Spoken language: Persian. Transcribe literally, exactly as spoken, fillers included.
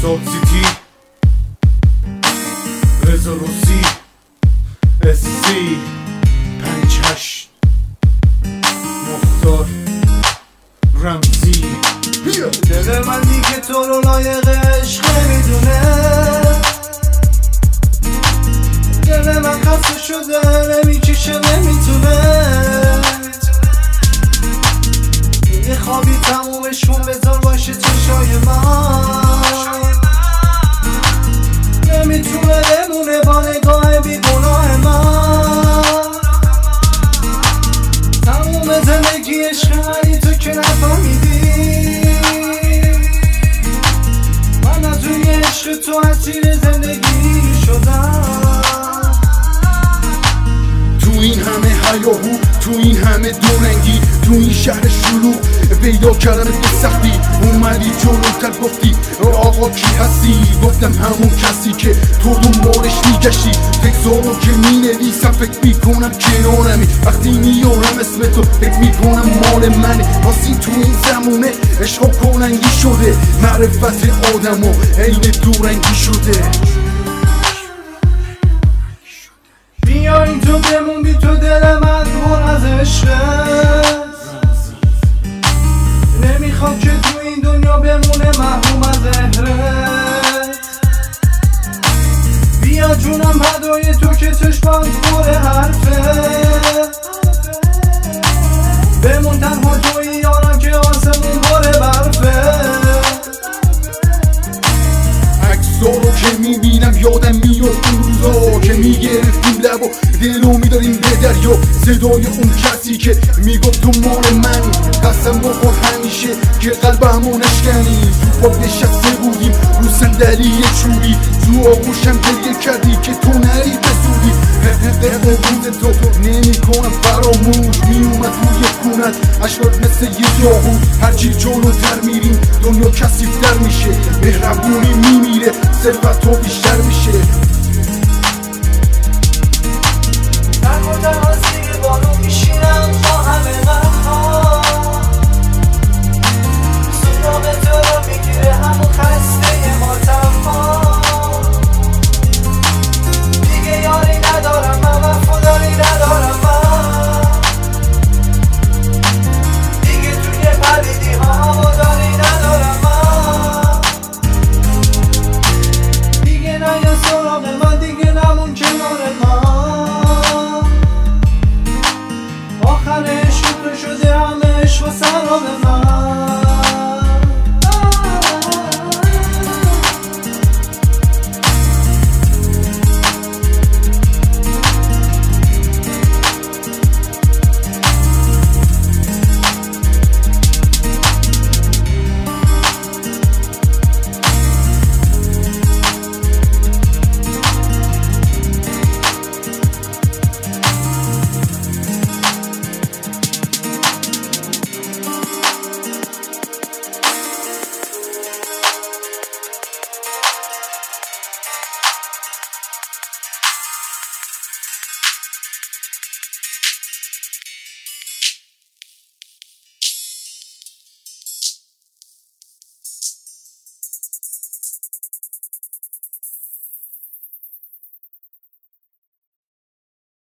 ساوت سیتی رضا روسی اس سی پنج هشت مختار رمزی. دل من دیگه تو رو لایق عشق نمیدونه، دل من خسته شده نمیکشه نمیتونه، یه خوابی تمومش کن بذار باشه چشای من، نمیتونه بمونه با نگاه بی گناه من، تموم زندگی عشق منی تو که نفهمیدی، من از روی عشق تو اسیر زندگی شدم. تو این همه هیاهو، تو این همه دورنگی، تو این شهر شلوغ پیدا کردم به سختی، اومدی جلوتر گفتی آقا کی هستی؟ گفتم همون کسی که تو دنبالش میگشتی، تکسارو که مینویسم فکر میکنم کنارمی، وقتی میارم اسم تو فکر میکنم مال منه، راستی تو این زمونه عشقا کننگی شده، معرفت آدمو عین دورنگی شده. بیاین تو بمون بی تو دل من پر از عشقه، نمیخوام که تو این دنیا بمونه محروم از زهرت، بیا جونم هدای تو که چشمات پر حرفه، بمون تنها توی یارم که آسمون پر برفه. عکسارو که میبینم یادم میاد اون روزا که میگرفتیم لب و دلو میداریم به دریا، صدای اون کسی که میگفت تو مال منی، قسم بخور همیشه که قلبمو نشکنی، تو پاک نشسته بودیم رو صندلی چوبی، تو آغوشم گریه کردی که تو نری به زودی، قبول تو نمی کنم فراموش، میومد روی خونت اشکات مثل یه یاهو، هرچی جلوتر میریم دنیا کثیفتر میشه، مهربونی میمیره ثروت تو بیشتر میشه.